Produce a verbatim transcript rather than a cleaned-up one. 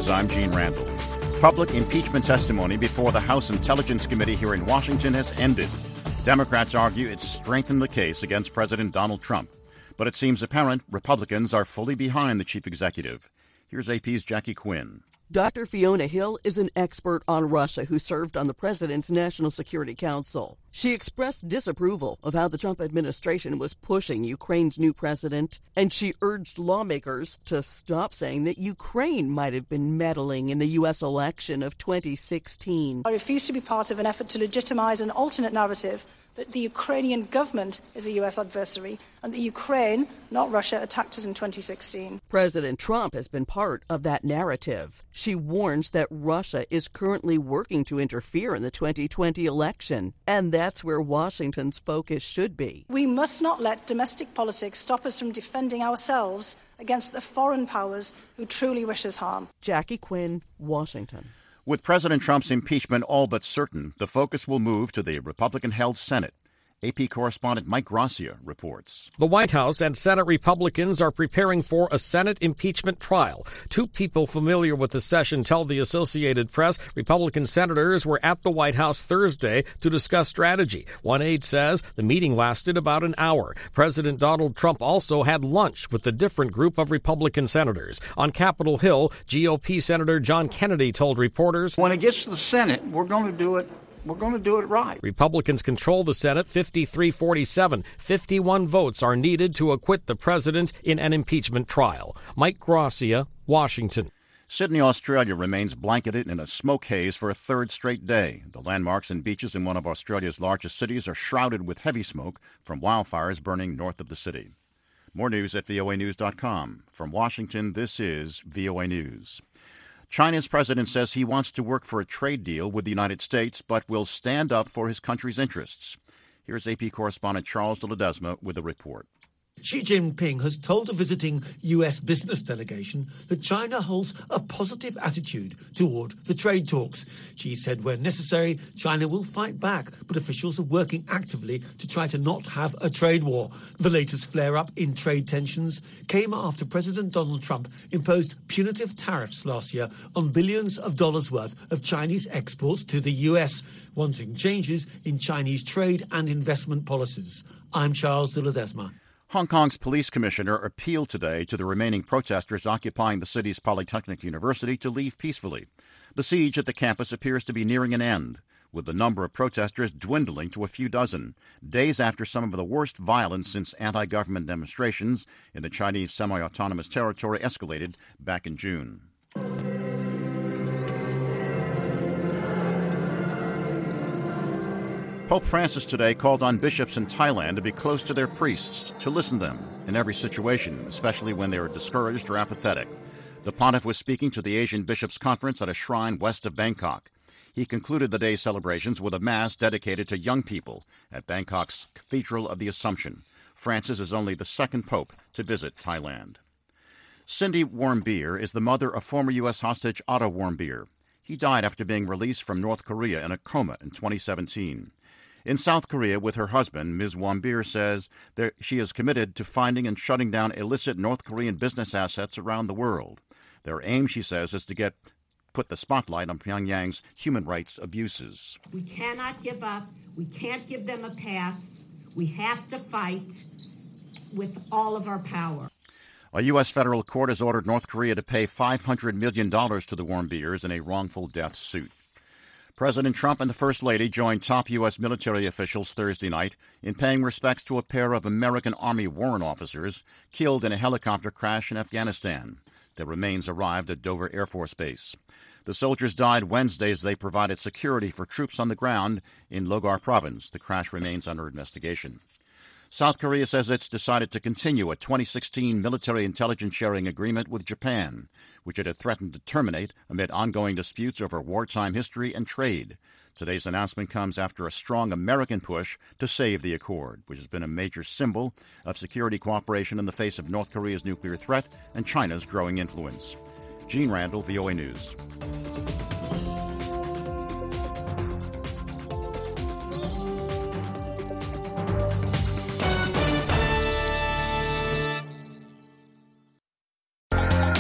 News, I'm Gene Randall. Public impeachment testimony before the House Intelligence Committee here in Washington has ended. Democrats argue it's strengthened the case against President Donald Trump. But it seems apparent Republicans are fully behind the chief executive. Here's A P's Jackie Quinn. Doctor Fiona Hill is an expert on Russia who served on the president's National Security Council. She expressed disapproval of how the Trump administration was pushing Ukraine's new president, and she urged lawmakers to stop saying that Ukraine might have been meddling in the U S election of twenty sixteen. I refuse to be part of an effort to legitimize an alternate narrative that the Ukrainian government is a U S adversary and that Ukraine, not Russia, attacked us in twenty sixteen. President Trump has been part of that narrative. She warns that Russia is currently working to interfere in the twenty twenty election, and that's where Washington's focus should be. We must not let domestic politics stop us from defending ourselves against the foreign powers who truly wish us harm. Jackie Quinn, Washington. With President Trump's impeachment all but certain, the focus will move to the Republican-held Senate. A P correspondent Mike Gracia reports. The White House and Senate Republicans are preparing for a Senate impeachment trial. Two people familiar with the session tell the Associated Press Republican senators were at the White House Thursday to discuss strategy. One aide says the meeting lasted about an hour. President Donald Trump also had lunch with a different group of Republican senators. On Capitol Hill, G O P Senator John Kennedy told reporters, "When it gets to the Senate, we're going to do it We're going to do it right." Republicans control the Senate fifty-three forty-seven. fifty-one votes are needed to acquit the president in an impeachment trial. Mike Gracia, Washington. Sydney, Australia remains blanketed in a smoke haze for a third straight day. The landmarks and beaches in one of Australia's largest cities are shrouded with heavy smoke from wildfires burning north of the city. More news at V O A news dot com. From Washington, this is V O A News. China's president says he wants to work for a trade deal with the United States, but will stand up for his country's interests. Here's A P correspondent Charles de Ledesma with a report. Xi Jinping has told a visiting U S business delegation that China holds a positive attitude toward the trade talks. Xi said when necessary, China will fight back, but officials are working actively to try to not have a trade war. The latest flare-up in trade tensions came after President Donald Trump imposed punitive tariffs last year on billions of dollars worth of Chinese exports to the U S, wanting changes in Chinese trade and investment policies. I'm Charles de Ledesma. Hong Kong's police commissioner appealed today to the remaining protesters occupying the city's Polytechnic University to leave peacefully. The siege at the campus appears to be nearing an end, with the number of protesters dwindling to a few dozen, days after some of the worst violence since anti-government demonstrations in the Chinese semi-autonomous territory escalated back in June. Pope Francis today called on bishops in Thailand to be close to their priests, to listen to them in every situation, especially when they are discouraged or apathetic. The pontiff was speaking to the Asian Bishops' Conference at a shrine west of Bangkok. He concluded the day's celebrations with a mass dedicated to young people at Bangkok's Cathedral of the Assumption. Francis is only the second pope to visit Thailand. Cindy Warmbier is the mother of former U S hostage Otto Warmbier. He died after being released from North Korea in a coma in twenty seventeen. In South Korea with her husband, Miz Warmbier says that she is committed to finding and shutting down illicit North Korean business assets around the world. Their aim, she says, is to get put the spotlight on Pyongyang's human rights abuses. We cannot give up. We can't give them a pass. We have to fight with all of our power. A U S federal court has ordered North Korea to pay five hundred million dollars to the Warmbiers in a wrongful death suit. President Trump and the First Lady joined top U S military officials Thursday night in paying respects to a pair of American Army warrant officers killed in a helicopter crash in Afghanistan. Their remains arrived at Dover Air Force Base. The soldiers died Wednesday as they provided security for troops on the ground in Logar Province. The crash remains under investigation. South Korea says it's decided to continue a twenty sixteen military intelligence sharing agreement with Japan, which it had threatened to terminate amid ongoing disputes over wartime history and trade. Today's announcement comes after a strong American push to save the accord, which has been a major symbol of security cooperation in the face of North Korea's nuclear threat and China's growing influence. Gene Randall, V O A News.